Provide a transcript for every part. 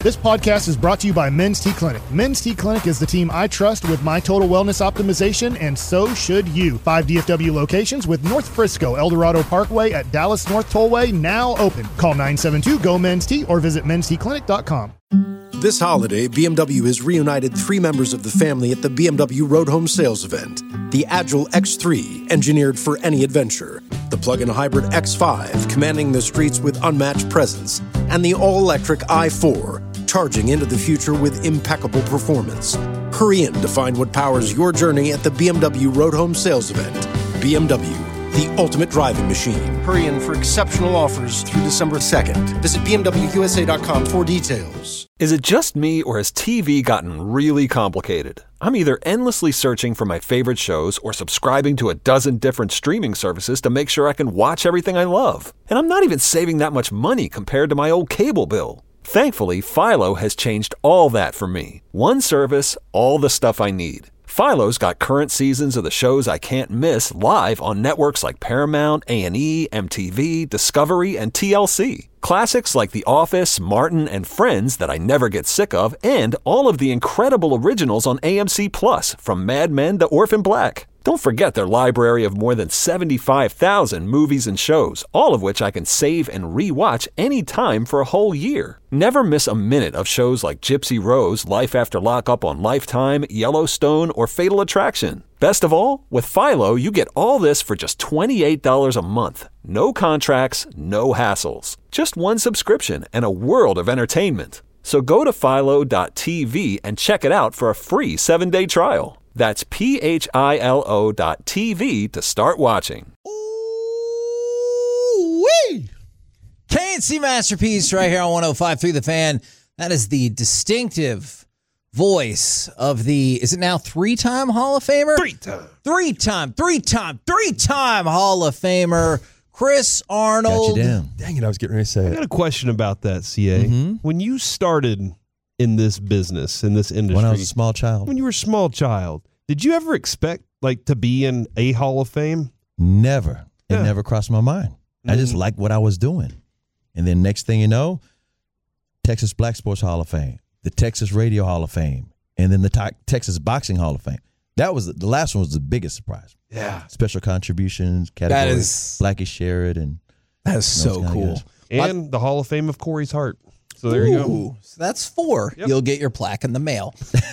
This podcast is brought to you by Men's T Clinic. Men's T Clinic is the team I trust with my total wellness optimization, and so should you. 5 DFW locations with North Frisco, Eldorado Parkway at Dallas North Tollway now open. Call 972-GO-MEN'S-T or visit mensteclinic.com. This holiday, BMW has reunited 3 members of the family at the BMW Road Home Sales Event. The Agile X3, engineered for any adventure. The plug-in hybrid X5, commanding the streets with unmatched presence. And the all-electric i4, charging into the future with impeccable performance. Hurry in to find what powers your journey at the BMW Road Home Sales Event. BMW, the ultimate driving machine. Hurry in for exceptional offers through December 2nd. Visit BMWUSA.com for details. Is it just me, or has TV gotten really complicated? I'm either endlessly searching for my favorite shows or subscribing to a dozen different streaming services to make sure I can watch everything I love. And I'm not even saving that much money compared to my old cable bill. Thankfully, Philo has changed all that for me. One service, all the stuff I need. Philo's got current seasons of the shows I can't miss live on networks like Paramount, A&E, MTV, Discovery, and TLC. Classics like The Office, Martin, and Friends that I never get sick of, and all of the incredible originals on AMC Plus, from Mad Men to Orphan Black. Don't forget their library of more than 75,000 movies and shows, all of which I can save and re-watch anytime for a whole year. Never miss a minute of shows like Gypsy Rose, Life After Lockup on Lifetime, Yellowstone, or Fatal Attraction. Best of all, with Philo, you get all this for just $28 a month. No contracts, no hassles. Just one subscription and a world of entertainment. So go to philo.tv and check it out for a free 7-day trial. That's philo.tv to start watching. Ooh-wee! K&C Masterpiece right here on 105.3 The Fan. That is the distinctive voice of the, is it now 3-time Hall of Famer? 3-time Hall of Famer, Chris Arnold. Got you down. Dang it, I was getting ready to say I it. got a question about that, CA. When you started in this business, in this industry, When I was a small child. when you were a small child, did you ever expect to be in a Hall of Fame? Never. It Yeah. never crossed my mind. I just liked what I was doing. And then next thing you know, Texas Black Sports Hall of Fame, the Texas Radio Hall of Fame, and then the Texas Boxing Hall of Fame. That was the last one was the biggest surprise. Yeah. Special contributions, categories, Blackie Sheridan. That is so cool. And the Hall of Fame of Corey's Heart. So there you go. Ooh, so that's 4. Yep. You'll get your plaque in the mail.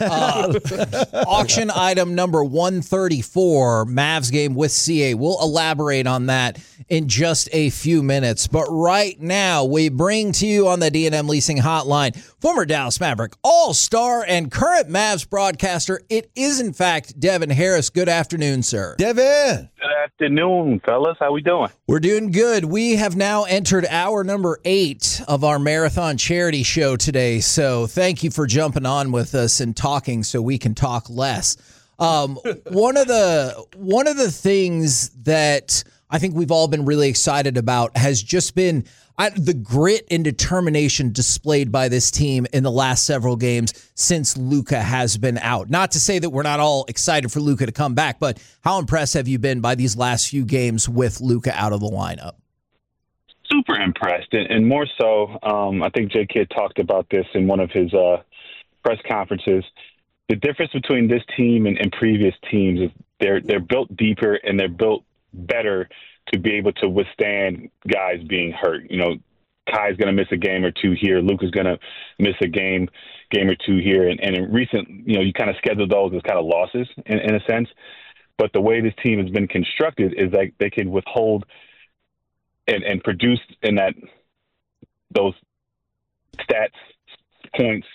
Auction item number 134, Mavs game with CA. We'll elaborate on that in just a few minutes. But right now, we bring to you on the D&M Leasing Hotline, former Dallas Maverick, all-star, and current Mavs broadcaster. It is, in fact, Devin Harris. Good afternoon, sir. Devin! Good afternoon, fellas. How we doing? We're doing good. We have now entered hour number 8 of our marathon charity show today. So thank you for jumping on with us and talking so we can talk less. One of the things that I think we've all been really excited about has just been the grit and determination displayed by this team in the last several games since Luka has been out. Not to say that we're not all excited for Luka to come back, but how impressed have you been by these last few games with Luka out of the lineup? Super impressed, and more so, I think J. Kidd talked about this in one of his press conferences. The difference between this team and previous teams is they're built deeper and they're built better to be able to withstand guys being hurt. You know, Kai's going to miss a game or two here. Luka's going to miss a game or two here. And in recent, you kind of schedule those as kind of losses in a sense. But the way this team has been constructed is that they can withhold and produce in those stats, points,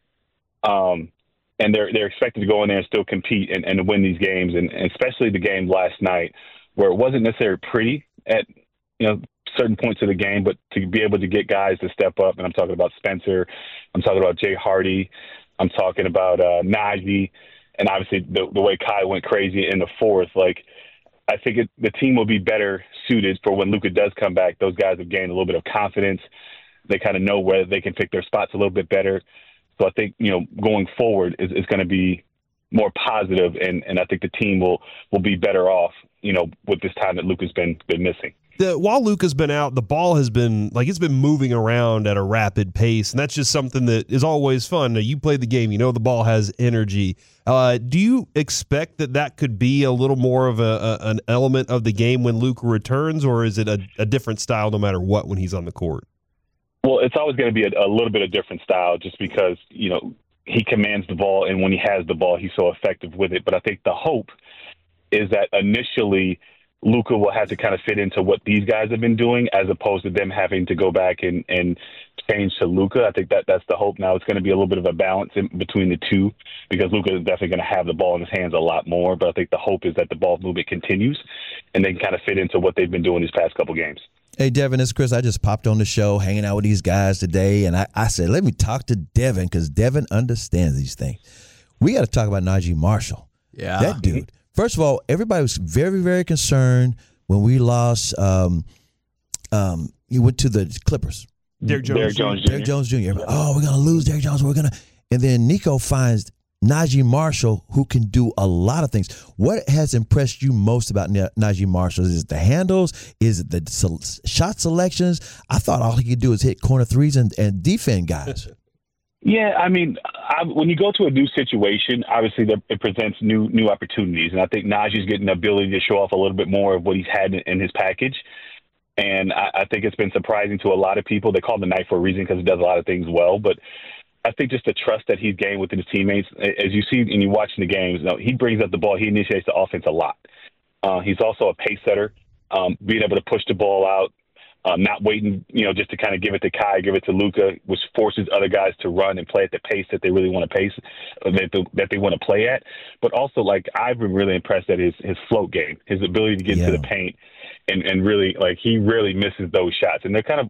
and they're expected to go in there and still compete and win these games. And especially the game last night, where it wasn't necessarily pretty at certain points of the game, but to be able to get guys to step up. And I'm talking about Spencer, I'm talking about Jay Hardy, I'm talking about Najee, and obviously the way Kai went crazy in the fourth. I think the team will be better suited for when Luka does come back. Those guys have gained a little bit of confidence. They kind of know where they can pick their spots a little bit better. So I think, going forward is going to be more positive, and I think the team will be better off, with this time that Luka's been missing. While Luka's been out, the ball has been it's been moving around at a rapid pace, and that's just something that is always fun. Now, you play the game, you know the ball has energy. Do you expect that could be a little more of an element of the game when Luka returns, or is it a different style no matter what when he's on the court? Well, it's always going to be a little bit of different style, just because he commands the ball, and when he has the ball, he's so effective with it. But I think the hope is that initially Luka will have to kind of fit into what these guys have been doing, as opposed to them having to go back and change to Luka. I think that's the hope. Now it's going to be a little bit of a balance between the two, because Luka is definitely going to have the ball in his hands a lot more. But I think the hope is that the ball movement continues, and they can kind of fit into what they've been doing these past couple games. Hey, Devin, it's Chris. I just popped on the show, hanging out with these guys today, and I said, let me talk to Devin, because Devin understands these things. We got to talk about Najee Marshall. Yeah. That dude. First of all, everybody was very, very concerned when we lost. He went to the Clippers. Derrick Jones Jr. Oh, we're going to lose Derrick Jones. And then Nico finds Najee Marshall, who can do a lot of things. What has impressed you most about Najee Marshall? Is it the handles? Is it the shot selections? I thought all he could do is hit corner threes and defend guys. Yeah, I mean, when you go to a new situation, obviously it presents new opportunities, and I think Najee's getting the ability to show off a little bit more of what he's had in his package. And I think it's been surprising to a lot of people. They call him the Knight for a reason, because he does a lot of things well. But I think just the trust that he's gained within his teammates, as you see and you watching the games, he brings up the ball. He initiates the offense a lot. He's also a pace setter, being able to push the ball out, not waiting, just to kind of give it to Kai, give it to Luka, which forces other guys to run and play at the pace that they really want to that they want to play at. But also, I've been really impressed at his float game, his ability to get into the paint, and really, he really misses those shots. And they're kind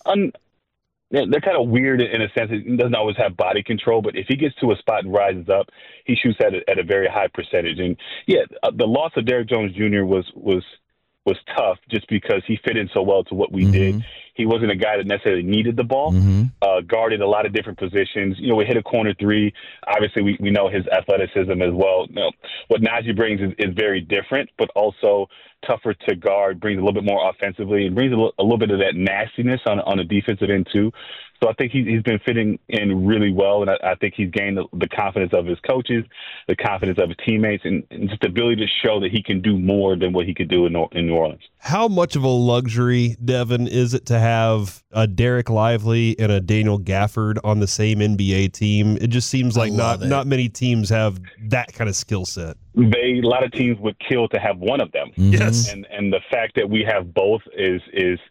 of weird in a sense. He doesn't always have body control, but if he gets to a spot and rises up, he shoots at a very high percentage. And the loss of Derrick Jones Jr. was tough, just because he fit in so well to what we did. He wasn't a guy that necessarily needed the ball, guarded a lot of different positions. We hit a corner three. Obviously, we know his athleticism as well. What Najee brings is very different, but also tougher to guard, brings a little bit more offensively, and brings a little bit of that nastiness on the defensive end too. So I think he's been fitting in really well, and I think he's gained the confidence of his coaches, the confidence of his teammates, and just the ability to show that he can do more than what he could do in New Orleans. How much of a luxury, Devin, is it to have a Derek Lively and a Daniel Gafford on the same NBA team? It just seems like not many teams have that kind of skill set. A lot of teams would kill to have one of them. Yes. And the fact that we have both is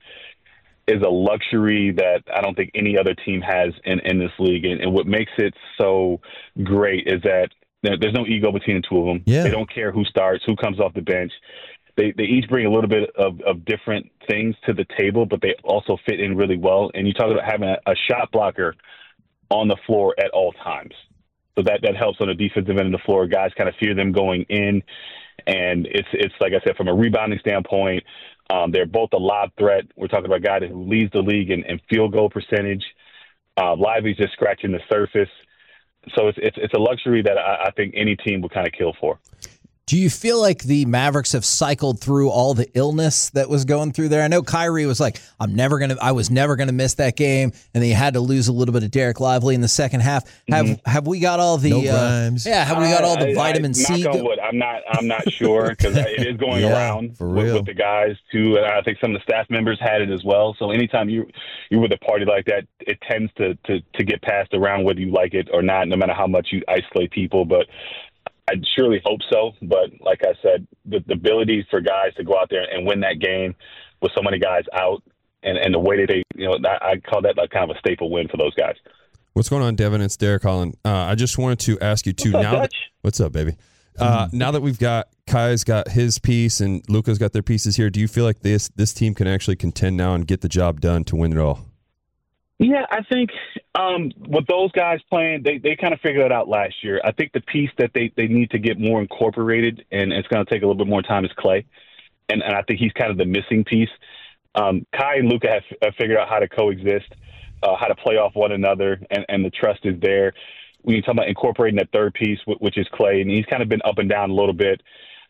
a luxury that I don't think any other team has in this league. And what makes it so great is that there's no ego between the two of them. Yeah. They don't care who starts, who comes off the bench. They each bring a little bit of different things to the table, but they also fit in really well. And you talk about having a shot blocker on the floor at all times. So that helps on the defensive end of the floor. Guys kind of fear them going in. And it's like I said, from a rebounding standpoint, they're both a lob threat. We're talking about a guy who leads the league in field goal percentage. Lively's just scratching the surface. So it's a luxury that I think any team would kind of kill for. Do you feel like the Mavericks have cycled through all the illness that was going through there? I know Kyrie was like, I was never gonna miss that game, and then you had to lose a little bit of Derek Lively in the second half. Have we got all the have we got all the vitamin C? Knock on wood. I'm not sure, because it is going around with the guys too, and I think some of the staff members had it as well. So anytime you're with a party like that, it tends to get passed around whether you like it or not, no matter how much you isolate people. But I surely hope so, but like I said, the ability for guys to go out there and win that game with so many guys out, and the way that they, I call that like kind of a staple win for those guys. What's going on, Devin? It's Derek Holland. I just wanted to ask you too. What's up, baby? Now that Kai's got his piece and Luka's got their pieces here, do you feel like this team can actually contend now and get the job done to win it all? Yeah, I think with those guys playing, they kind of figured it out last year. I think the piece that they need to get more incorporated, and it's going to take a little bit more time, is Klay. And I think he's kind of the missing piece. Kai and Luka have figured out how to coexist, how to play off one another, and the trust is there. When you talk about incorporating that third piece, which is Klay, and he's kind of been up and down a little bit.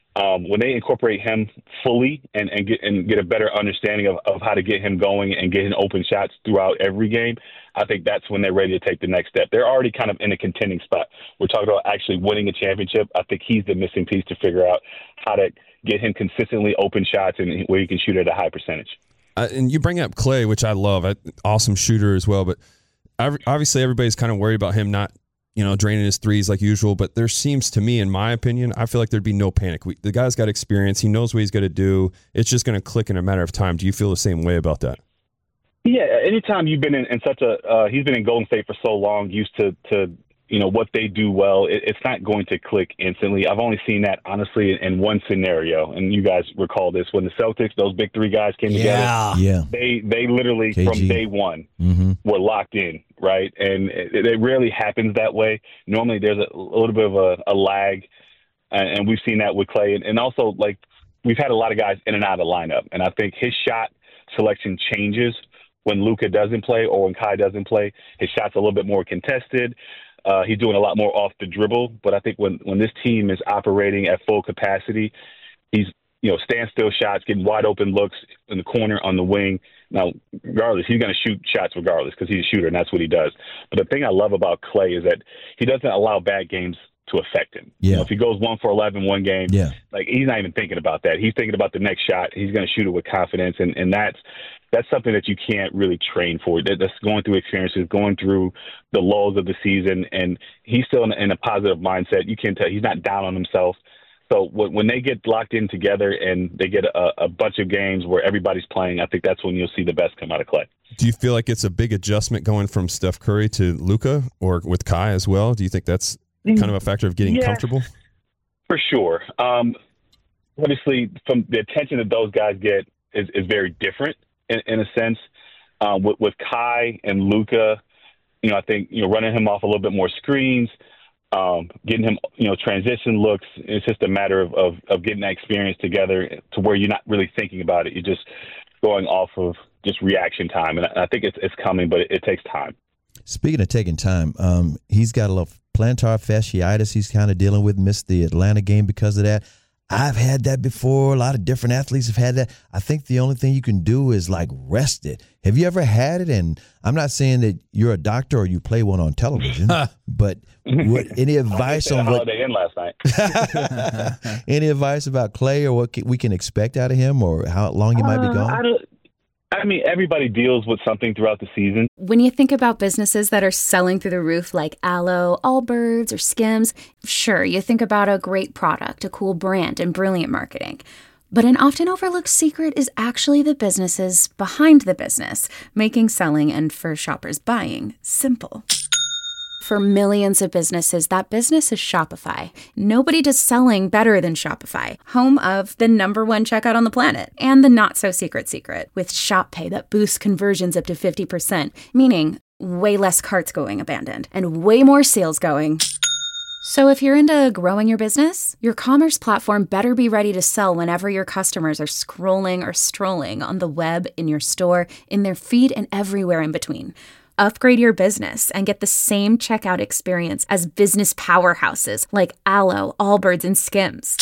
when they incorporate him fully and get a better understanding of how to get him going and getting open shots throughout every game, I think that's when they're ready to take the next step. They're already kind of in a contending spot. We're talking about actually winning a championship. I think he's the missing piece to figure out how to get him consistently open shots and where he can shoot at a high percentage. And you bring up Klay, which I love. Awesome shooter as well. But obviously everybody's kind of worried about him not, draining his threes like usual. But there seems to me, in my opinion, I feel like there'd be no panic. The guy's got experience. He knows what he's got to do. It's just going to click in a matter of time. Do you feel the same way about that? Yeah, anytime you've been in such a he's been in Golden State for so long, used to what they do well, it's not going to click instantly. I've only seen that, honestly, in one scenario, and you guys recall this, when the Celtics, those big three guys came together. Yeah. They literally, KG. from day one, were locked in, right? And it rarely happens that way. Normally there's a little bit of a lag, and we've seen that with Klay. And also, like, we've had a lot of guys in and out of the lineup, and I think his shot selection changes when Luka doesn't play or when Kai doesn't play. His shot's a little bit more contested. He's doing a lot more off the dribble. But I think when this team is operating at full capacity, he's, standstill shots, getting wide open looks in the corner, on the wing. Now, regardless, he's going to shoot shots regardless because he's a shooter, and that's what he does. But the thing I love about Klay is that he doesn't allow bad games to affect him. Yeah. If he goes 1 for 11 one game, like, he's not even thinking about that. He's thinking about the next shot. He's going to shoot it with confidence, and that's something that you can't really train for. That's going through experiences, going through the lulls of the season, and he's still in a positive mindset. You can tell he's not down on himself. So when they get locked in together and they get a bunch of games where everybody's playing, I think that's when you'll see the best come out of Klay. Do you feel like it's a big adjustment going from Steph Curry to Luka, or with Kai as well? Do you think that's kind of a factor of getting comfortable? For sure. Obviously, from the attention that those guys get is very different in a sense. With Kai and Luka, I think running him off a little bit more screens, getting him transition looks. It's just a matter of getting that experience together to where you're not really thinking about it. You're just going off of just reaction time, and I think it's coming, but it takes time. Speaking of taking time, he's got a little plantar fasciitis he's kind of dealing with, missed the Atlanta game because of that. I've had that before. A lot of different athletes have had that. I think the only thing you can do is like rest it. Have you ever had it? And I'm not saying that you're a doctor or you play one on television, but any advice on what? Holiday Inn last night. Any advice about Klay or what we can expect out of him or how long he might be gone? I mean, everybody deals with something throughout the season. When you think about businesses that are selling through the roof like Aloe, Allbirds, or Skims, sure, you think about a great product, a cool brand, and brilliant marketing. But an often overlooked secret is actually the businesses behind the business, making selling and for shoppers buying simple. For millions of businesses, that business is Shopify. Nobody does selling better than Shopify, home of the #1 checkout on the planet, and the not-so-secret secret, with Shop Pay that boosts conversions up to 50%, meaning way less carts going abandoned, and way more sales going. So if you're into growing your business, your commerce platform better be ready to sell whenever your customers are scrolling or strolling on the web, in your store, in their feed, and everywhere in between. Upgrade your business and get the same checkout experience as business powerhouses like Aloe, Allbirds, and Skims.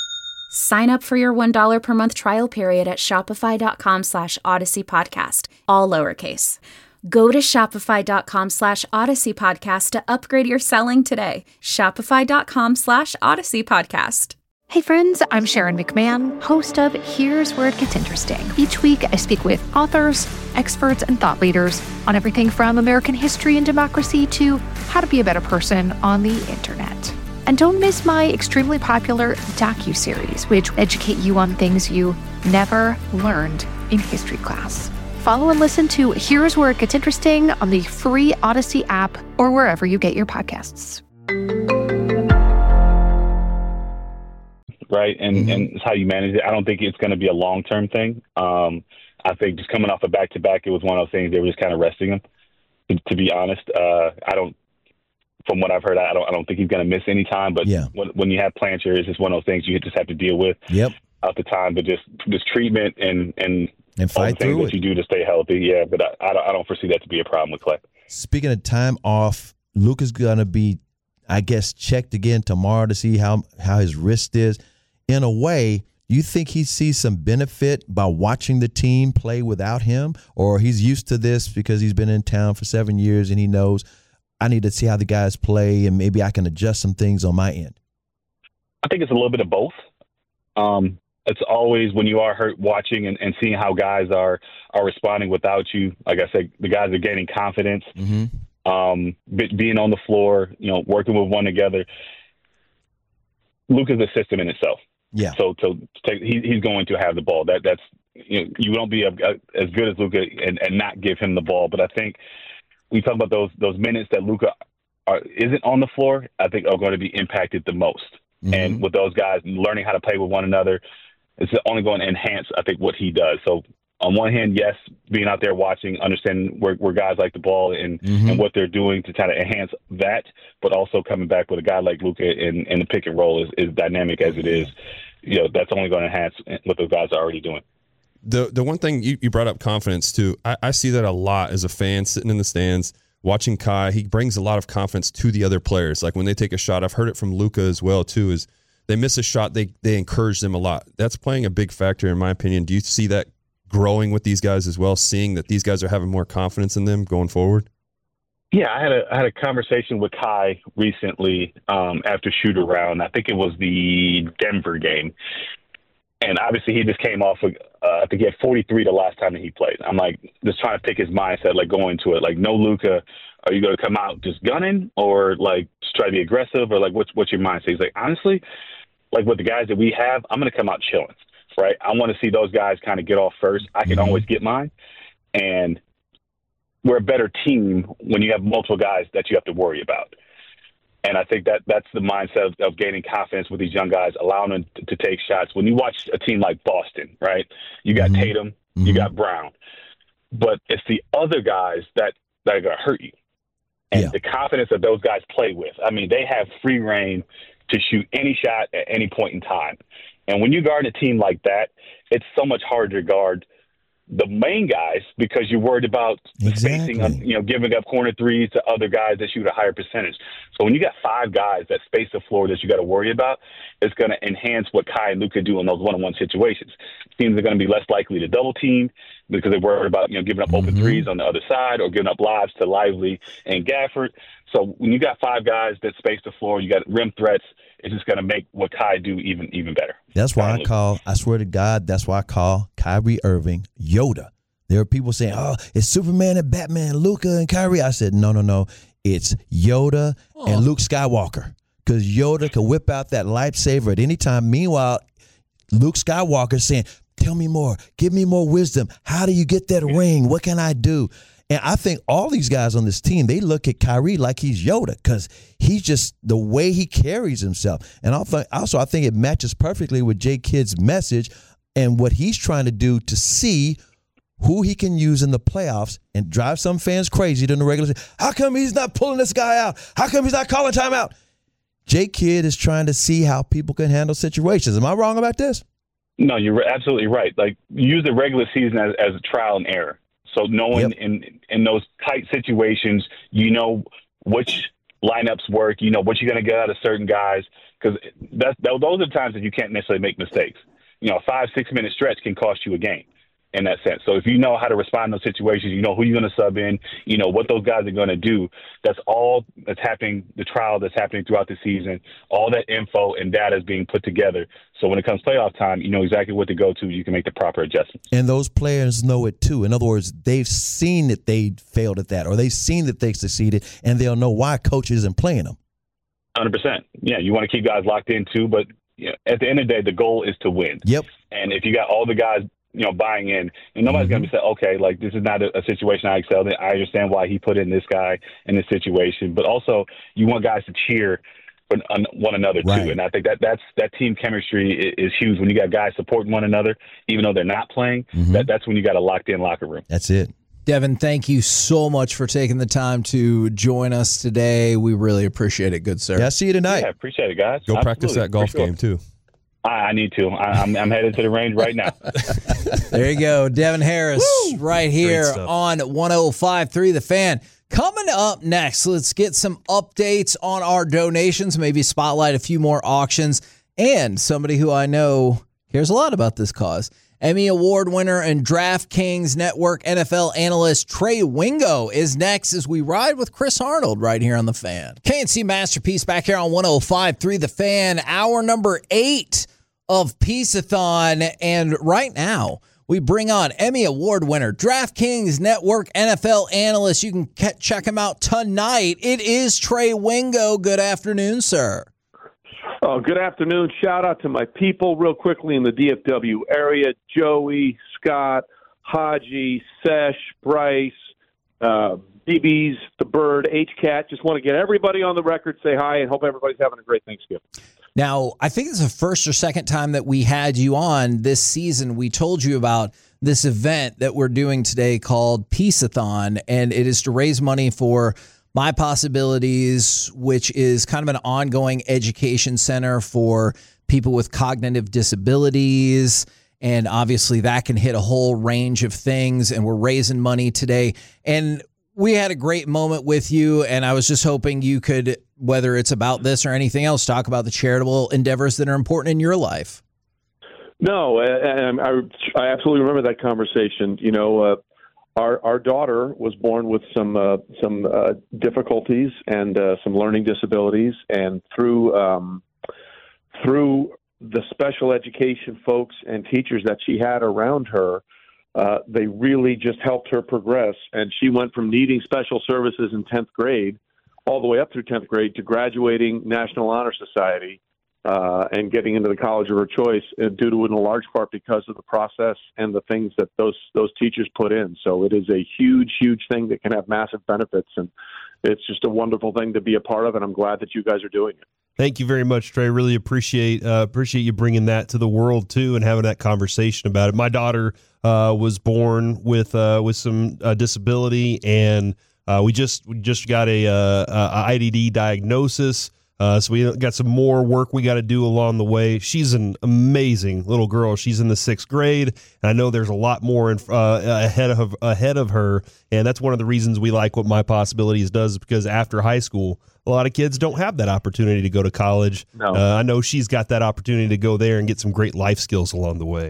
Sign up for your $1 per month trial period at shopify.com/Odyssey Podcast, all lowercase. Go to shopify.com/Odyssey Podcast to upgrade your selling today. Shopify.com/Odyssey Podcast. Hey friends, I'm Sharon McMahon, host of Here's Where It Gets Interesting. Each week, I speak with authors, experts, and thought leaders on everything from American history and democracy to how to be a better person on the internet. And don't miss my extremely popular docuseries, which educate you on things you never learned in history class. Follow and listen to Here's Where It Gets Interesting on the free Odyssey app or wherever you get your podcasts. Right, and it's how you manage it. I don't think it's going to be a long-term thing. I think just coming off a back-to-back, it was one of those things they were just kind of resting him. To be honest, from what I've heard, I don't think he's going to miss any time. But when you have plantar, it's just one of those things you just have to deal with at the time. But just treatment and fight through through that you do to stay healthy. Yeah, but I don't foresee that to be a problem with Klay. Speaking of time off, Luka's going to be, I guess, checked again tomorrow to see how his wrist is. in a way, you think he sees some benefit by watching the team play without him, or he's used to this because he's been in town for 7 years and he knows I need to see how the guys play and maybe I can adjust some things on my end? I think it's a little bit of both. It's always when you are hurt watching and seeing how guys are responding without you. Like I said, the guys are gaining confidence, being on the floor, working with one together. Luka's a system in itself. Yeah. So he's going to have the ball. That's you don't be as good as Luka and not give him the ball. But I think we talk about those minutes that Luka isn't on the floor, I think are going to be impacted the most. Mm-hmm. And with those guys learning how to play with one another, it's only going to enhance, I think, what he does. So on one hand, yes, being out there watching, understanding where guys like the ball and what they're doing to kind of enhance that, but also coming back with a guy like Luka in the pick and roll is dynamic as it is. That's only going to enhance what those guys are already doing. The one thing you brought up, confidence too. I see that a lot as a fan sitting in the stands watching Kai. He brings a lot of confidence to the other players. Like when they take a shot, I've heard it from Luka as well too. Is they miss a shot, they encourage them a lot. That's playing a big factor in my opinion. Do you see that growing with these guys as well, seeing that these guys are having more confidence in them going forward? Yeah, I had a conversation with Kai recently after shoot around. I think it was the Denver game. And obviously he just came off of, I think he had 43 the last time that he played. I'm like, just trying to pick his mindset, like going to it. Like, no Luka, are you going to come out just gunning or like just try to be aggressive or like what's your mindset? He's like, honestly, like with the guys that we have, I'm going to come out chilling, right? I want to see those guys kind of get off first. I can always get mine. And we're a better team when you have multiple guys that you have to worry about. And I think that's the mindset of gaining confidence with these young guys, allowing them to take shots. When you watch a team like Boston, right, you got Tatum, you got Brown, but it's the other guys that are going to hurt you. And the confidence that those guys play with, I mean, they have free reign to shoot any shot at any point in time. And when you guard a team like that, it's so much harder to guard the main guys because you're worried about spacing, giving up corner threes to other guys that shoot a higher percentage. So when you got five guys that space the floor that you got to worry about, it's going to enhance what Kai and Luka do in those one-on-one situations. Teams are going to be less likely to double team because they're worried about giving up open threes on the other side or giving up lobs to Lively and Gafford. So when you got five guys that space the floor, you got rim threats. It's just going to make what Kai do even better. That's why I swear to God, that's why I call Kyrie Irving Yoda. There are people saying, oh, it's Superman and Batman, Luka and Kyrie. I said, no. It's Yoda and Luke Skywalker because Yoda can whip out that lightsaber at any time. Meanwhile, Luke Skywalker saying, tell me more, give me more wisdom. How do you get that ring? What can I do? And I think all these guys on this team, they look at Kyrie like he's Yoda because he's just the way he carries himself. And also, I think it matches perfectly with J. Kidd's message and what he's trying to do to see who he can use in the playoffs and drive some fans crazy during the regular season. How come he's not pulling this guy out? How come he's not calling timeout? J. Kidd is trying to see how people can handle situations. Am I wrong about this? No, you're absolutely right. Like, use the regular season as a trial and error. So knowing in those tight situations, which lineups work, what you're going to get out of certain guys, because those are the times that you can't necessarily make mistakes. A 5-6 minute stretch can cost you a game in that sense. So if you know how to respond in those situations, you know who you're going to sub in, what those guys are going to do. That's all that's happening, the trial that's happening throughout the season. All that info and data is being put together. So when it comes playoff time, you know exactly what to go to. You can make the proper adjustments. And those players know it too. In other words, they've seen that they failed at that or they've seen that they succeeded, and they'll know why coach isn't playing them. 100%. Yeah, you want to keep guys locked in too, but at the end of the day, the goal is to win. Yep. And if you got all the guys buying in, and nobody's going to be saying, okay, like this is not a situation I excelled in. I understand why he put in this guy in this situation, but also you want guys to cheer for one another too. And I think that team chemistry is huge when you got guys supporting one another, even though they're not playing. That's when you got a locked in locker room. That's it. Devin, thank you so much for taking the time to join us today. We really appreciate it, good sir. Yeah, see you tonight. Yeah, appreciate it, guys. Go practice that golf game too. I need to. I'm headed to the range right now. There you go. Devin Harris right here on 105.3 The Fan. Coming up next, let's get some updates on our donations, maybe spotlight a few more auctions, and somebody who I know cares a lot about this cause. Emmy Award winner and DraftKings Network NFL analyst Trey Wingo is next as we ride with Chris Arnold right here on The Fan. KNC Masterpiece back here on 105.3 The Fan, hour number 8 of Peace-a-thon. And right now, we bring on Emmy Award winner, DraftKings Network NFL analyst. You can check him out tonight. It is Trey Wingo. Good afternoon, sir. Oh, good afternoon. Shout out to my people real quickly in the DFW area. Joey, Scott, Haji, Sesh, Bryce, BB's, The Bird, H-Cat. Just want to get everybody on the record, say hi, and hope everybody's having a great Thanksgiving. Now, I think it's the first or second time that we had you on this season. We told you about this event that we're doing today called Peace-a-thon, and it is to raise money for My Possibilities, which is kind of an ongoing education center for people with cognitive disabilities. And obviously that can hit a whole range of things. And we're raising money today. And we had a great moment with you. And I was just hoping you could, whether it's about this or anything else, talk about the charitable endeavors that are important in your life. No, and I absolutely remember that conversation. You know, Our daughter was born with some difficulties and some learning disabilities, and through the special education folks and teachers that she had around her, they really just helped her progress. And she went from needing special services in 10th grade all the way up through 10th grade to graduating National Honor Society and getting into the college of her choice, due to, in a large part, because of the process and the things that those teachers put in. So it is a huge, huge thing that can have massive benefits, and it's just a wonderful thing to be a part of, and I'm glad that you guys are doing it. Thank you very much, Trey. Really appreciate you bringing that to the world too, and having that conversation about it. My daughter was born with some disability, and we just got a IDD diagnosis. So we got some more work we got to do along the way. She's an amazing little girl. She's in the 6th grade, and I know there's a lot more ahead of her. And that's one of the reasons we like what My Possibilities does, because after high school, a lot of kids don't have that opportunity to go to college. No. I know she's got that opportunity to go there and get some great life skills along the way.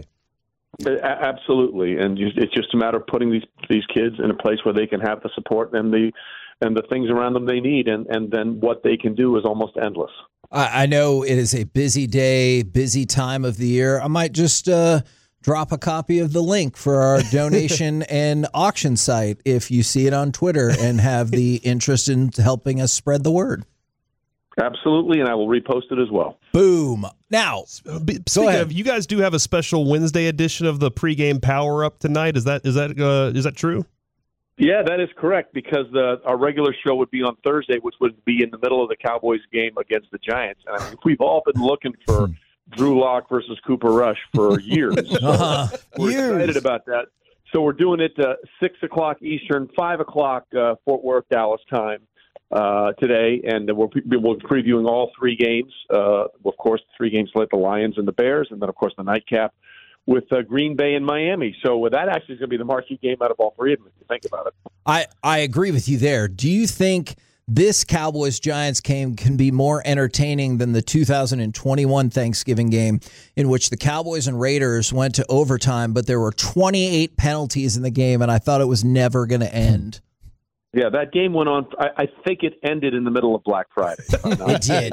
Absolutely, and it's just a matter of putting these kids in a place where they can have the support and the things around them they need, and then what they can do is almost endless. I know it is a busy day, busy time of the year. I might just drop a copy of the link for our donation and auction site if you see it on Twitter and have the interest in helping us spread the word. Absolutely, and I will repost it as well. Boom. Now, speaking of, you guys do have a special Wednesday edition of the pregame power up tonight. Is that true? Yeah, that is correct, because our regular show would be on Thursday, which would be in the middle of the Cowboys game against the Giants. And I mean, we've all been looking for Drew Lock versus Cooper Rush for years. So we're excited about that. So we're doing it 6 o'clock Eastern, 5 o'clock Fort Worth, Dallas time today. And we're previewing all 3 games. Of course, the 3 games like the Lions and the Bears, and then, of course, the nightcap with Green Bay and Miami. So that actually is going to be the marquee game out of all 3 of them, if you think about it. I agree with you there. Do you think this Cowboys-Giants game can be more entertaining than the 2021 Thanksgiving game, in which the Cowboys and Raiders went to overtime, but there were 28 penalties in the game, and I thought it was never going to end? Yeah, that game went on. I think it ended in the middle of Black Friday. It did.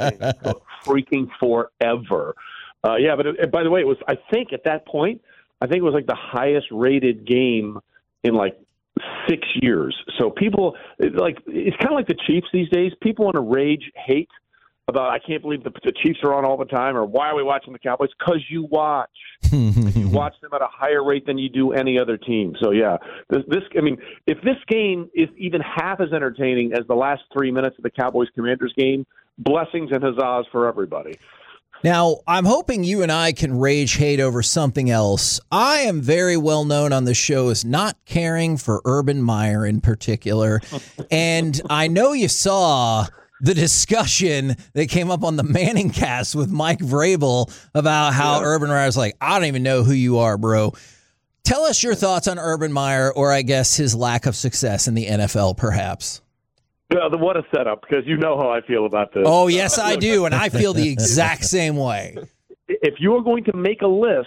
Freaking forever. Yeah, but by the way, it was, I think at that point, it was like the highest rated game in like 6 years. So people, like, it's kind of like the Chiefs these days. People want to rage, hate about, I can't believe the Chiefs are on all the time, or why are we watching the Cowboys? Because you watch. You watch them at a higher rate than you do any other team. So, yeah, I mean, if this game is even half as entertaining as the last 3 minutes of the Cowboys-Commanders game, blessings and huzzahs for everybody. Now, I'm hoping you and I can rage hate over something else. I am very well known on the show as not caring for Urban Meyer in particular. And I know you saw the discussion that came up on the Manning cast with Mike Vrabel about how Urban Meyer's like, I don't even know who you are, bro. Tell us your thoughts on Urban Meyer, or I guess his lack of success in the NFL, perhaps. What a setup, because you know how I feel about this. Oh, yes, I do, and I feel the exact same way. If you are going to make a list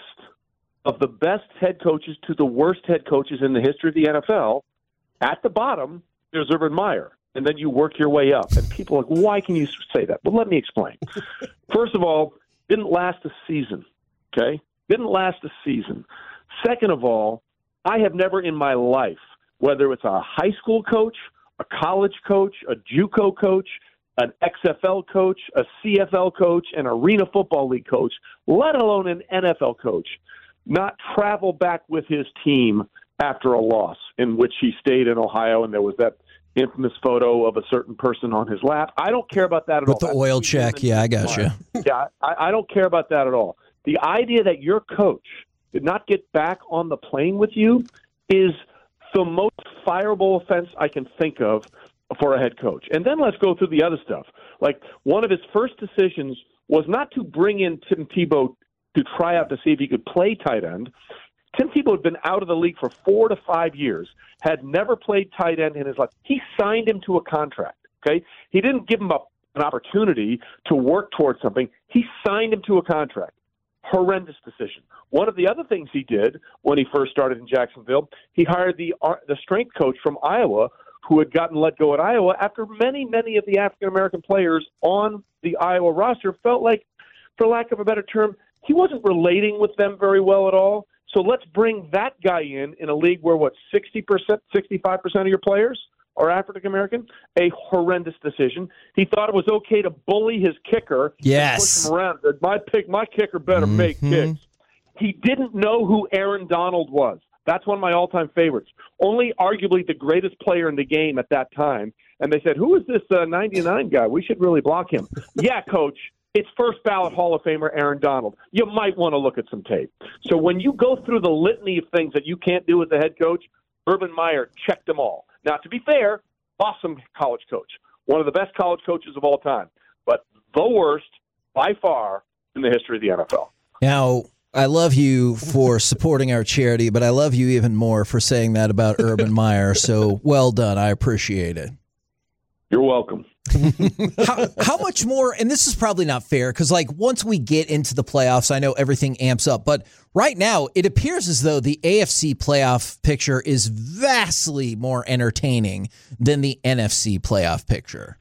of the best head coaches to the worst head coaches in the history of the NFL, at the bottom, there's Urban Meyer. And then you work your way up. And people are like, why can you say that? Well, let me explain. First of all, didn't last a season, okay? Didn't last a season. Second of all, I have never in my life, whether it's a high school coach, a college coach, a JUCO coach, an XFL coach, a CFL coach, an Arena Football League coach, let alone an NFL coach, not travel back with his team after a loss in which he stayed in Ohio and there was that infamous photo of a certain person on his lap. I don't care about that at all. With the oil check, yeah, I got you. Yeah, I don't care about that at all. The idea that your coach did not get back on the plane with you is the most fireable offense I can think of for a head coach. And then let's go through the other stuff. Like, one of his first decisions was not to bring in Tim Tebow to try out to see if he could play tight end. Tim Tebow had been out of the league for 4 to 5 years, had never played tight end in his life. He signed him to a contract, okay? He didn't give him an opportunity to work towards something. He signed him to a contract. Horrendous decision. One of the other things he did when he first started in Jacksonville, he hired the strength coach from Iowa who had gotten let go at Iowa after many of the African-American players on the Iowa roster felt like, for lack of a better term, he wasn't relating with them very well at all. So let's bring that guy in a league where, 60%, 65% of your players are African-American? A horrendous decision. He thought it was okay to bully his kicker. Yes. And push him around. My kicker better make kicks. He didn't know who Aaron Donald was. That's one of my all-time favorites. Only arguably the greatest player in the game at that time. And they said, who is this 99 guy? We should really block him. Yeah, coach. It's first ballot Hall of Famer Aaron Donald. You might want to look at some tape. So when you go through the litany of things that you can't do as a head coach, Urban Meyer checked them all. Now, to be fair, awesome college coach. One of the best college coaches of all time. But the worst, by far, in the history of the NFL. Now, I love you for supporting our charity, but I love you even more for saying that about Urban Meyer. So well done. I appreciate it. You're welcome. How much more, and this is probably not fair, because once we get into the playoffs, I know everything amps up, but right now it appears as though the AFC playoff picture is vastly more entertaining than the NFC playoff picture.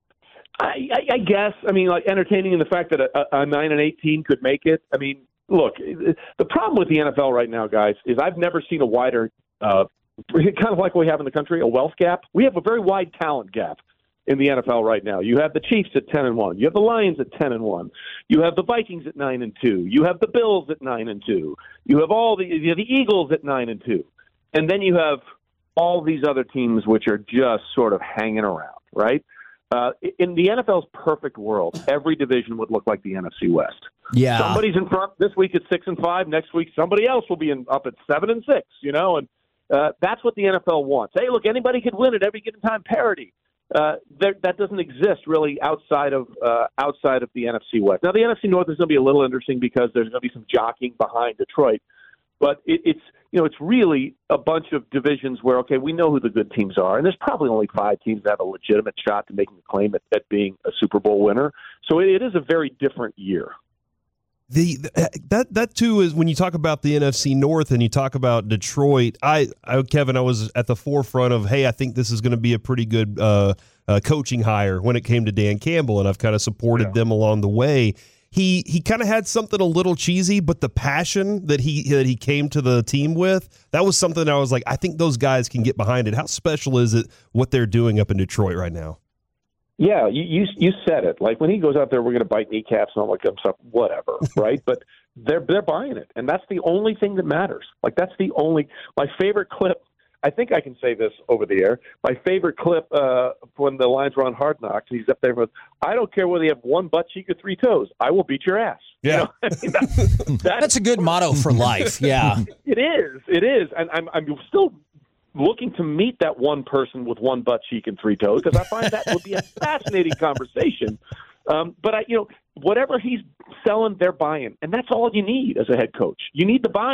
I guess. I mean, entertaining in the fact that a 9-8 team could make it. I mean, look, the problem with the NFL right now, guys, is I've never seen a wider, kind of like we have in the country, a wealth gap. We have a very wide talent gap in the NFL right now. You have the Chiefs at 10-1. You have the Lions at 10-1. You have the Vikings at 9-2. You have the Bills at 9-2. You have the Eagles at 9-2. And then you have all these other teams which are just sort of hanging around, right? In the NFL's perfect world, every division would look like the NFC West. Yeah. Somebody's in front this week at 6-5. Next week, somebody else will be up at 7-6, and that's what the NFL wants. Hey, look, anybody can win at every given time, parity. That doesn't exist really outside of the NFC West. Now, the NFC North is going to be a little interesting because there's going to be some jockeying behind Detroit, but it's really a bunch of divisions where, okay, we know who the good teams are, and there's probably only 5 teams that have a legitimate shot to making a claim at being a Super Bowl winner. So it is a very different year. That too is when you talk about the NFC North and you talk about Detroit. Kevin, I was at the forefront of, hey, I think this is going to be a pretty good coaching hire when it came to Dan Campbell, and I've kind of supported them along the way. He kind of had something a little cheesy, but the passion that he came to the team with, that was something I was like, I think those guys can get behind it. How special is it what they're doing up in Detroit right now? Yeah, you said it. Like when he goes out there, we're going to bite kneecaps and all that kind of stuff, whatever, right? But they're buying it, and that's the only thing that matters. Like that's the only. My favorite clip. I think I can say this over the air. My favorite clip when the Lions were on Hard Knocks, he's up there with, "I don't care whether you have one butt cheek or 3 toes. I will beat your ass." Yeah, I mean, that's a good motto for life. Yeah, it is, and I'm still looking to meet that one person with one butt cheek and 3 toes because I find that would be a fascinating conversation. But whatever he's selling, they're buying, and that's all you need as a head coach. You need the buy-in.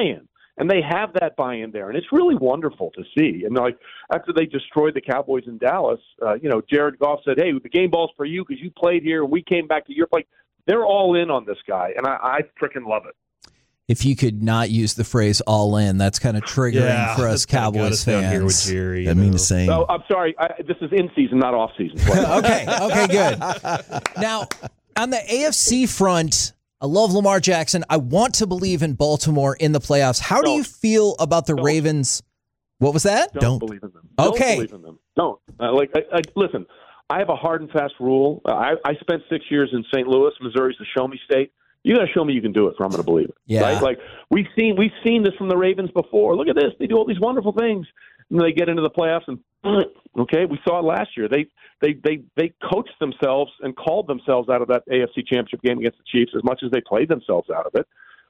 And they have that buy-in there, and it's really wonderful to see. And like after they destroyed the Cowboys in Dallas, Jared Goff said, "Hey, the game ball's for you because you played here, and we came back to your place." They're all in on this guy, and I freaking love it. If you could not use the phrase "all in," that's kind of triggering for us Cowboys fans. Here with Jerry, that means the same. Oh, I'm sorry. This is in season, not off season. Okay, good. Now, on the AFC front, I love Lamar Jackson. I want to believe in Baltimore in the playoffs. How do you feel about the Ravens? What was that? Don't believe in them. Okay. Don't believe in them. Don't. Listen, I have a hard and fast rule. I spent 6 years in St. Louis. Missouri's the show me state. You got to show me you can do it for I'm going to believe it. Yeah. Right? Like we've seen this from the Ravens before. Look at this. They do all these wonderful things. And they get into the playoffs and okay, we saw it last year. They coached themselves and called themselves out of that AFC Championship game against the Chiefs as much as they played themselves out of it.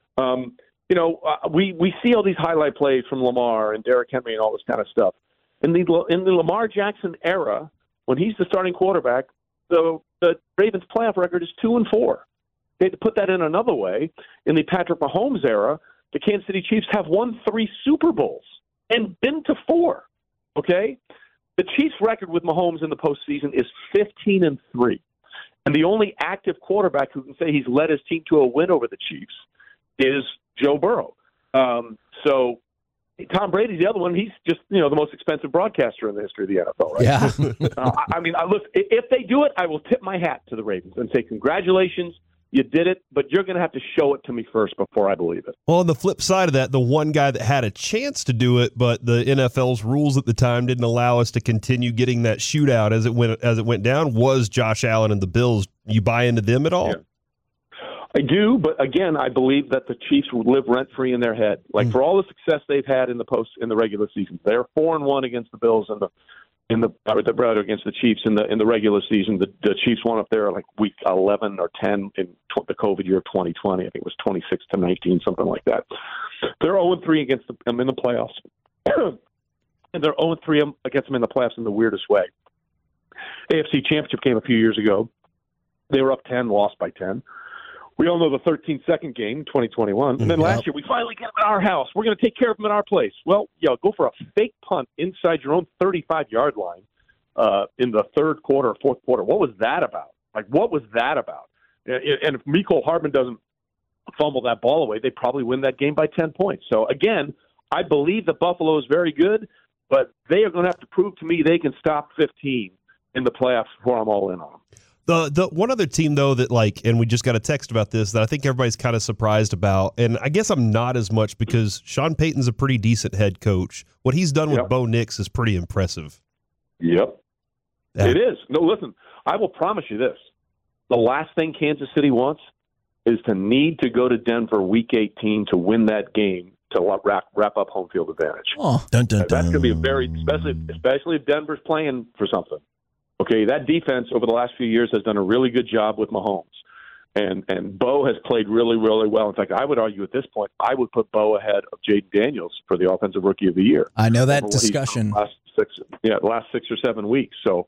We see all these highlight plays from Lamar and Derrick Henry and all this kind of stuff. In the Lamar Jackson era, when he's the starting quarterback, the Ravens' playoff record is 2-4. To put that in another way, in the Patrick Mahomes era, the Kansas City Chiefs have won 3 Super Bowls and been to 4. Okay? The Chiefs' record with Mahomes in the postseason is 15-3. And the only active quarterback who can say he's led his team to a win over the Chiefs is Joe Burrow. So Tom Brady's the other one. He's just, the most expensive broadcaster in the history of the NFL, right? Yeah. Look, if they do it, I will tip my hat to the Ravens and say congratulations. You did it, but you're going to have to show it to me first before I believe it. Well, on the flip side of that, the one guy that had a chance to do it, but the NFL's rules at the time didn't allow us to continue getting that shootout as it went down, was Josh Allen and the Bills. You buy into them at all? Yeah. I do, but again, I believe that the Chiefs will live rent-free in their head. Like for all the success they've had in the regular season, they're 4-1 against the Bills against the Chiefs in the regular season. The Chiefs won up there like week 11 or 10 in the COVID year of 2020. I think it was 26-19, something like that. They're 0-3 against them in the playoffs, and they're 0-3 against them in the playoffs in the weirdest way. AFC Championship game a few years ago, they were up 10, lost by 10. We all know the 13-second game, 2021. And then last year, we finally get them at our house. We're going to take care of them at our place. Well, go for a fake punt inside your own 35-yard line in the third quarter or fourth quarter. What was that about? What was that about? And if Mecole Hardman doesn't fumble that ball away, they probably win that game by 10 points. So, again, I believe that Buffalo is very good, but they are going to have to prove to me they can stop 15 in the playoffs before I'm all in on them. The one other team, though, that and we just got a text about this, that I think everybody's kind of surprised about, and I guess I'm not as much because Sean Payton's a pretty decent head coach. What he's done with Bo Nix is pretty impressive. Yep. Yeah. It is. No, listen, I will promise you this. The last thing Kansas City wants is to need to go to Denver week 18 to win that game to wrap up home field advantage. Oh. That's going to be especially if Denver's playing for something. Okay, that defense over the last few years has done a really good job with Mahomes. And Bo has played really, really well. In fact, I would argue at this point, I would put Bo ahead of Jaden Daniels for the Offensive Rookie of the Year. I know that discussion. Last 6 or 7 weeks. So,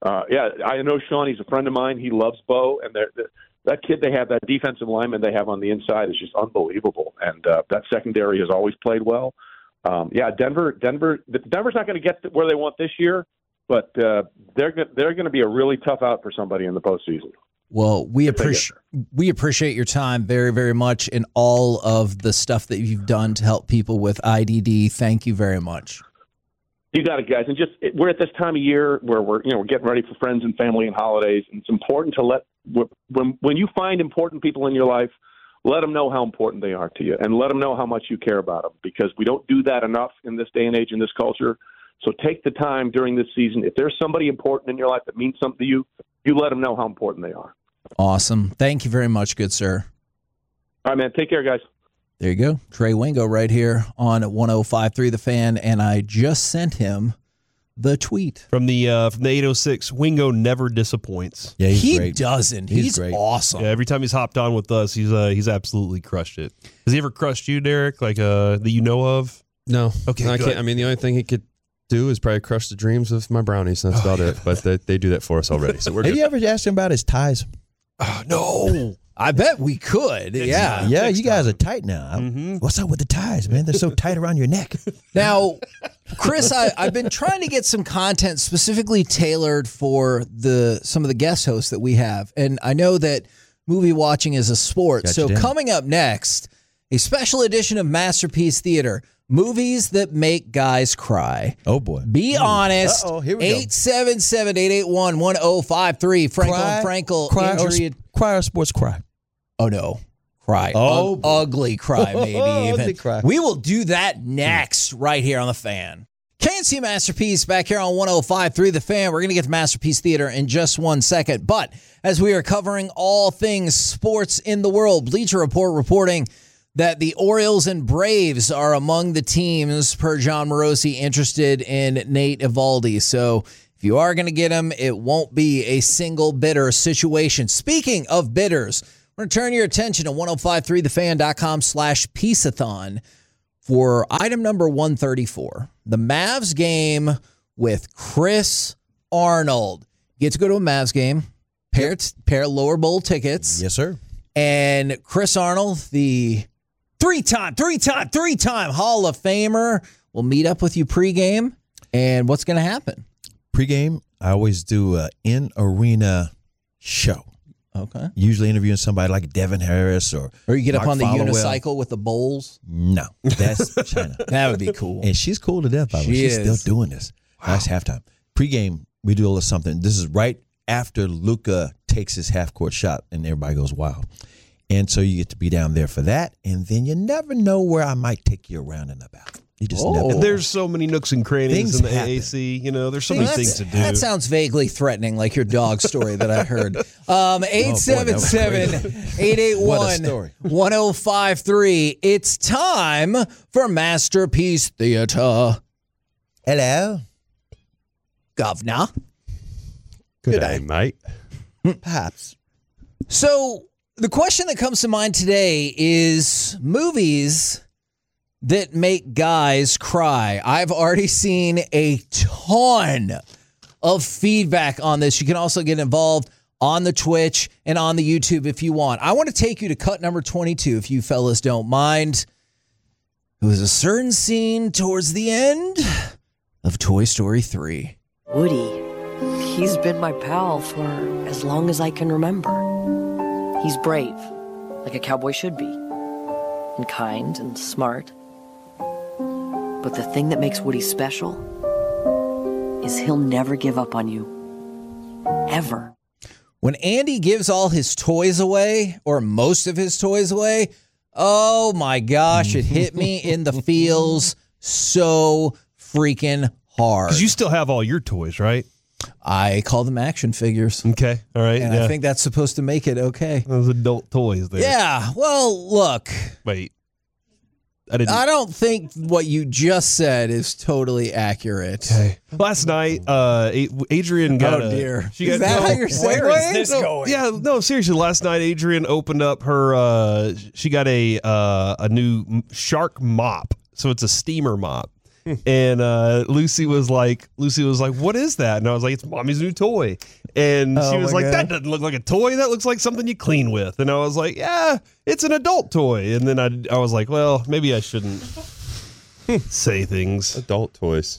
I know Sean. He's a friend of mine. He loves Bo. And that kid they have, that defensive lineman they have on the inside is just unbelievable. And that secondary has always played well. Denver's not going to get where they want this year. But they're going to be a really tough out for somebody in the postseason. Well, we appreciate your time very, very much and all of the stuff that you've done to help people with IDD. Thank you very much. You got it, guys. And we're at this time of year where we're getting ready for friends and family and holidays, and it's important to when you find important people in your life, let them know how important they are to you, and let them know how much you care about them, because we don't do that enough in this day and age in this culture. So take the time during this season. If there's somebody important in your life that means something to you, you let them know how important they are. Awesome. Thank you very much, good sir. All right, man. Take care, guys. There you go. Trey Wingo right here on 105.3 The Fan, and I just sent him the tweet. From the 806, Wingo never disappoints. Yeah, he great. Doesn't. He's great. Awesome. Yeah, every time he's hopped on with us, he's absolutely crushed it. Has he ever crushed you, Derek, that you know of? No. Okay, I can't. I mean, the only thing he could do is probably crush the dreams of my brownies. That's about it. But they do that for us already. So we're Have you ever asked him about his ties? No. I bet we could. Yeah. Yeah, you guys are tight now. What's up with the ties, man? They're so tight around your neck. Now, Chris, I've been trying to get some content specifically tailored for some of the guest hosts that we have. And I know that movie watching is a sport. So coming up next, a special edition of Masterpiece Theater. Movies that make guys cry. Oh, boy. Be honest. Here we go. 877-881-1053. Frankel Cry or sports cry? Oh, no. Cry. Oh, ugly cry, maybe even. Ugly cry. We will do that next right here on The Fan. K&C Masterpiece back here on 105.3 The Fan. We're going to get to Masterpiece Theater in just 1 second. But as we are covering all things sports in the world, Bleacher Report reporting that the Orioles and Braves are among the teams, per John Morosi, interested in Nate Eovaldi. So if you are going to get him, it won't be a single bidder situation. Speaking of bidders, we're going to turn your attention to 1053thefan.com/peaceathon for item number 134, the Mavs game with Chris Arnold. You get to go to a Mavs game, pair lower bowl tickets. Yes, sir. And Chris Arnold, the three-time Hall of Famer, will meet up with you pregame. And what's going to happen? Pregame, I always do an in-arena show. Okay. Usually interviewing somebody like Devin Harris or you get Mark up on the Followell. unicycle with the bowls? No, that's China. That would be cool. And she's cool to death, by the way. She's still doing this. Wow. Nice halftime. Pregame, we do a little something. This is right after Luka takes his half-court shot and everybody goes wild. And so you get to be down there for that. And then you never know where I might take you around and about. You just never know. There's so many nooks and crannies in the AAC. You know, there's so many things to do. That sounds vaguely threatening, like your dog story that I heard. 877-881-1053. It's time for Masterpiece Theater. Hello. Governor. Good day, mate. Perhaps. So the question that comes to mind today is movies that make guys cry. I've already seen a ton of feedback on this. You can also get involved on the Twitch and on the YouTube if you want. I want to take you to cut number 22, if you fellas don't mind. It was a certain scene towards the end of Toy Story 3. Woody, he's been my pal for as long as I can remember. He's brave, like a cowboy should be, and kind and smart. But the thing that makes Woody special is he'll never give up on you. Ever. When Andy gives all his toys away, or most of his toys away, oh my gosh, it hit me in the feels so freaking hard. Because you still have all your toys, right? I call them action figures. Okay, all right. And I think that's supposed to make it okay. Those adult toys there. Yeah, well, look. Wait. I don't think what you just said is totally accurate. Okay. Last night, Adrian got dear. She got, is that how you're saying? Where is this going? Yeah, no, seriously. Last night, Adrian opened up her. She got a new shark mop, so it's a steamer mop. And Lucy was like, "What is that?" And I was like, "It's Mommy's new toy." And she was like, "That doesn't look like a toy. That looks like something you clean with." And I was like, "Yeah, it's an adult toy." And then I was like, "Well, maybe I shouldn't say things." Adult toys.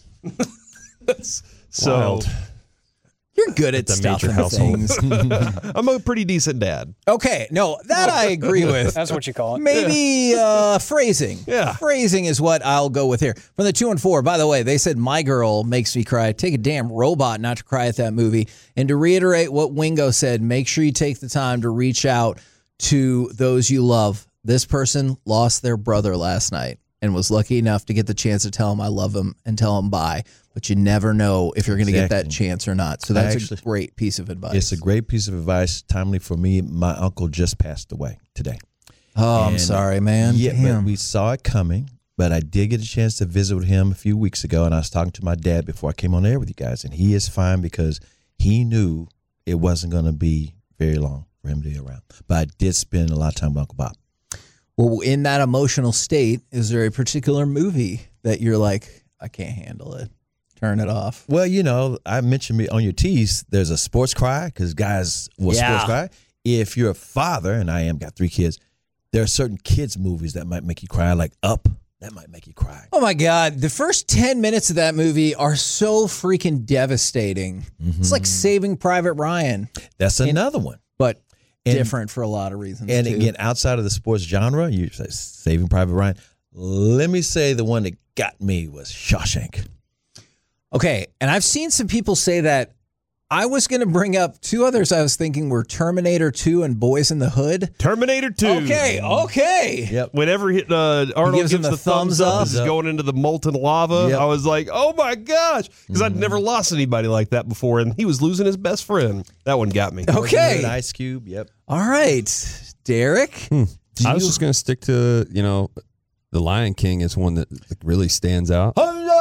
So wild. You're good at stuff and things. I'm a pretty decent dad. Okay, no, that I agree with. That's what you call it. Maybe phrasing. Yeah. Phrasing is what I'll go with here. From the 2-4, by the way, they said My Girl makes me cry. Take a damn robot not to cry at that movie. And to reiterate what Wingo said, make sure you take the time to reach out to those you love. This person lost their brother last night and was lucky enough to get the chance to tell him I love him and tell him bye. But you never know if you're going to get that chance or not. So that's a great piece of advice. It's a great piece of advice. Timely for me. My uncle just passed away today. Oh, I'm sorry, man. Yeah, but we saw it coming. But I did get a chance to visit with him a few weeks ago, and I was talking to my dad before I came on air with you guys, and he is fine because he knew it wasn't going to be very long for him to be around. But I did spend a lot of time with Uncle Bob. Well, in that emotional state, is there a particular movie that you're like, I can't handle it? Turn it off. Well, you know, I mentioned on your tees, there's a sports cry because guys will sports cry. if you're a father, and I am, got 3 kids, there are certain kids' movies that might make you cry, like Up. That might make you cry. Oh my God. The first 10 minutes of that movie are so freaking devastating. It's like Saving Private Ryan. That's another one. But different for a lot of reasons. And too. again, outside of the sports genre, you say Saving Private Ryan. Let me say the one that got me was Shawshank. Okay. And I've seen some people say that. I was going to bring up 2 others I was thinking were Terminator 2 and Boys in the Hood. Terminator 2. Okay. Yep. Whenever Arnold gives him the thumbs up as he's going into the molten lava, I was like, oh my gosh. Because I'd never lost anybody like that before, and he was losing his best friend. That one got me. Okay. Ice Cube, yep. All right. Derek? I was just going to stick to, The Lion King is one that really stands out.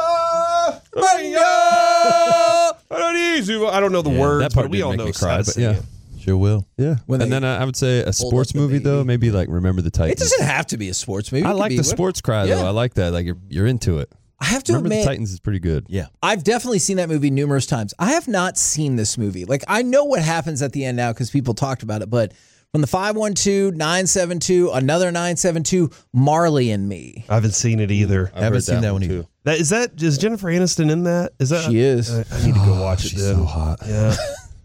I don't know the words, that part but we didn't all make know me cry, but yeah. Sure will. Yeah. And then I would say a sports the movie, baby. though, maybe like Remember the It Titans. doesn't have to be a sports movie. I It could like be the what- sports cry, Yeah. though. I like that. Like, you're into it. I have to Remember admit, the Titans is pretty good. Yeah. I've definitely seen that movie numerous times. I have not seen this movie. Like, I know what happens at the end now because people talked about it, but from the 512-972, another 972, Marley and Me. I haven't seen it either. I haven't seen that one either. Is Jennifer Aniston in that? Is that She is. I need to go watch it. She's then. so hot. Yeah,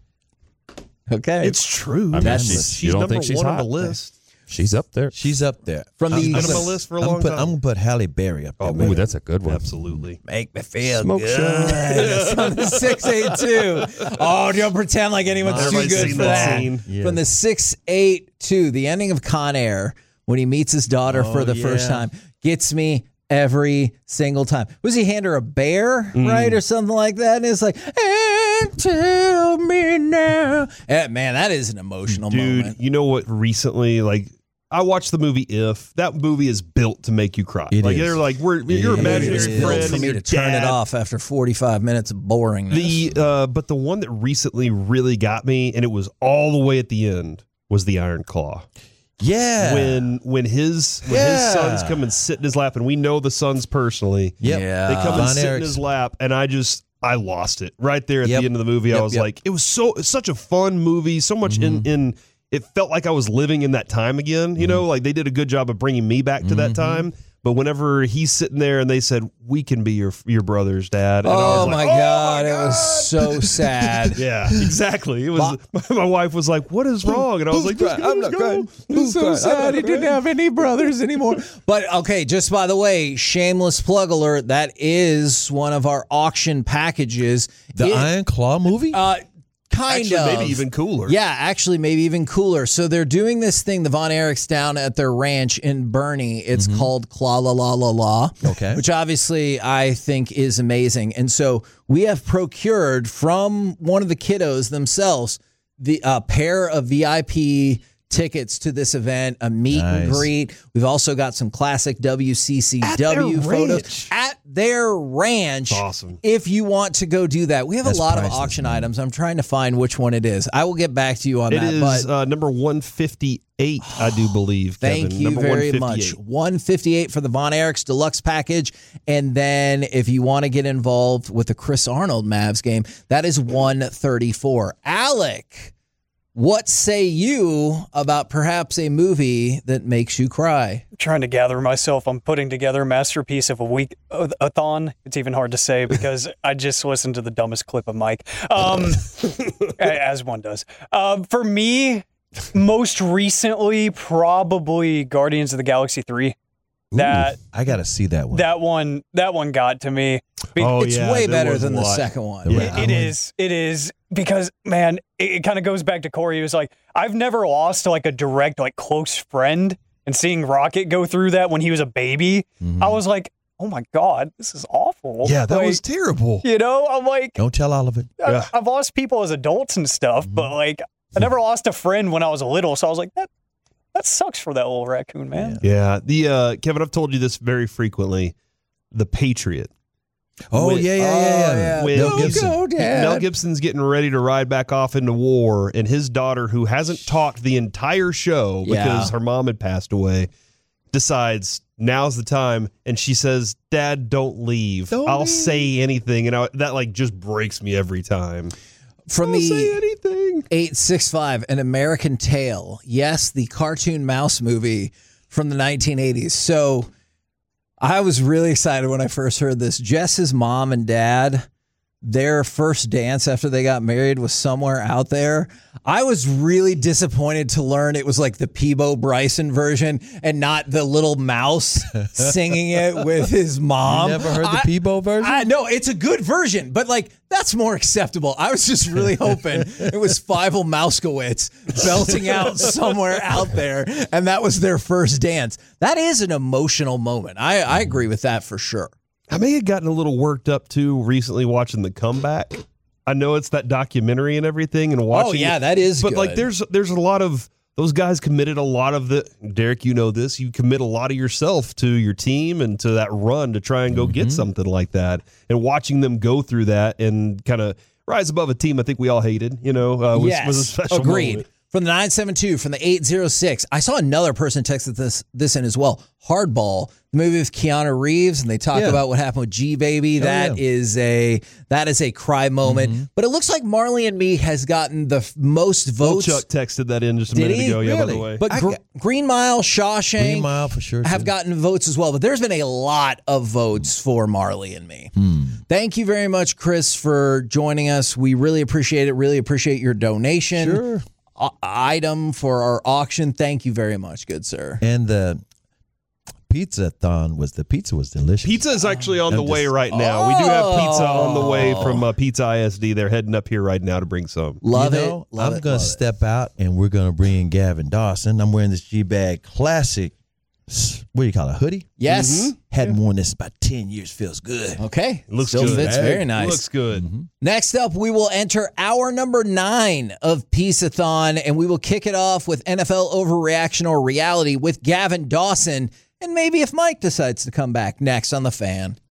Okay. it's true. I mean, she's you don't number think she's one on hot? the list. She's up there. She's up there. From She's the been on my list for a long time. I'm going to put Halle Berry up there. Ooh, that's a good one. Absolutely. Make me feel Smoke good. show. From the 682. Oh, don't pretend like anyone's too Everybody's good seen for that that. scene. Yeah. From the 682, the ending of Con Air, when he meets his daughter for the first time, gets me every single time. Was he hand her a bear, right, or something like that? And it's like, and tell me now. Man, that is an emotional Dude, moment. you know what? Recently, I watched the movie If. That movie is built to make you cry. It like is. they're like your imaginary is. friend Built for and me your to turn it dad. off after 45 minutes of boringness. But the one that recently really got me, and it was all the way at the end, was the Iron Claw. Yeah. When his sons come and sit in his lap, and we know the sons personally. Yep. Yeah. They come and Von sit in Erich's- his lap, and I lost it right there at Yep. the end of the movie. I Yep, was yep. like, it's such a fun movie, so much in it felt like I was living in that time again. You know, like they did a good job of bringing me back to that time. But whenever he's sitting there and they said, "We can be your brother's dad," and I was Oh like, my God, it was so sad. yeah, exactly. It was. My wife was like, "What is wrong?" And I was like, I'm not crying. It's so sad he didn't have any brothers anymore. But okay, just by the way, shameless plug alert, that is one of our auction packages. The Iron Claw movie? Kind Actually, of. maybe even cooler. Yeah, actually, maybe even cooler. So they're doing this thing, the Von Erichs down at their ranch in Bernie. It's called Claw La La La La. Okay. Which obviously I think is amazing. And so we have procured from one of the kiddos themselves the pair of VIP tickets to this event, a meet and Nice. greet. We've also got some classic WCCW At their photos ranch. at their ranch. That's awesome. If you want to go do that, we have That's a lot of priceless, auction man. items. I'm trying to find which one it is. I will get back to you on It that. is But number 158, I do believe. thank Kevin. you Number very 158. much. 158 for the Von Erichs deluxe package, and then if you want to get involved with the Chris Arnold Mavs game, that is 134. Alec, what say you about perhaps a movie that makes you cry? Trying to gather myself. I'm putting together a masterpiece of a thon. It's even hard to say because I just listened to the dumbest clip of Mike, as one does. For me, most recently, probably Guardians of the Galaxy 3. I got to see that one. That one got to me. Oh, It's yeah, way there better was than a the lot. second one. Yeah. It is because, man, it kind of goes back to Corey. He was like, I've never lost like a direct, like close friend, and seeing Rocket go through that when he was a baby, I was like, oh my God, this is awful. Yeah, that Like, was terrible. You know, I'm like, Don't tell all of it. I've lost people as adults and stuff, but like, I never lost a friend when I was little, so I was like, that sucks for that little raccoon, man. Yeah, the Kevin, I've told you this very frequently. The Patriot. Oh, When- yeah. When Mel he's- Gibson. Mel Gibson's getting ready to ride back off into war, and his daughter, who hasn't talked the entire show because her mom had passed away, decides now's the time, and she says, "Dad, don't leave. I'll say anything," and that like just breaks me every time. From I'll say anything. 865, An American Tail. Yes, the cartoon mouse movie from the 1980s. So I was really excited when I first heard this. Jess's mom and dad, their first dance after they got married was somewhere out there. I was really disappointed to learn it was like the Peebo Bryson version and not the little mouse singing it with his mom. You never heard the Peebo version? No, it's a good version, but like that's more acceptable. I was just really hoping it was Fievel Mouskowitz belting out somewhere out there, and that was their first dance. That is an emotional moment. I agree with that for sure. I may have gotten a little worked up too recently watching The Comeback. I know it's that documentary and everything, and watching. Oh yeah, that is. But good. like, there's a lot of those guys committed a lot of the. Derek, you know this. You commit a lot of yourself to your team and to that run to try and go get something like that. And watching them go through that and kind of rise above a team, I think we all hated. You know, was a special agreed. moment. From the 972, from the 806, I saw another person texted this in as well. Hardball, the movie with Keanu Reeves, and they talk about what happened with G-Baby. That is a cry moment. But it looks like Marley and Me has gotten the most votes. Chuck texted that in just a minute ago. Yeah, by the way. But Green Mile, Shawshank, Green Mile for sure have gotten votes as well. But there's been a lot of votes for Marley and Me. Thank you very much, Chris, for joining us. We really appreciate it. Really appreciate your donation. Sure. Item for our auction. Thank you very much, good sir. And the pizza-thon was delicious. Pizza is actually on the way right now. We do have pizza on the way from Pizza ISD. They're heading up here right now to bring some. Love it. I'm going to step out, and we're going to bring in Gavin Dawson. I'm wearing this G-Bag Classic, what do you call it, hoodie? Yes. Hadn't worn this about 10 years. Feels good. Okay. Looks Still good. fits very nice. Looks good. Next up, we will enter hour number 9 of Pizza-thon, and we will kick it off with NFL Overreaction or Reality with Gavin Dawson, and maybe if Mike decides to come back next on The Fan.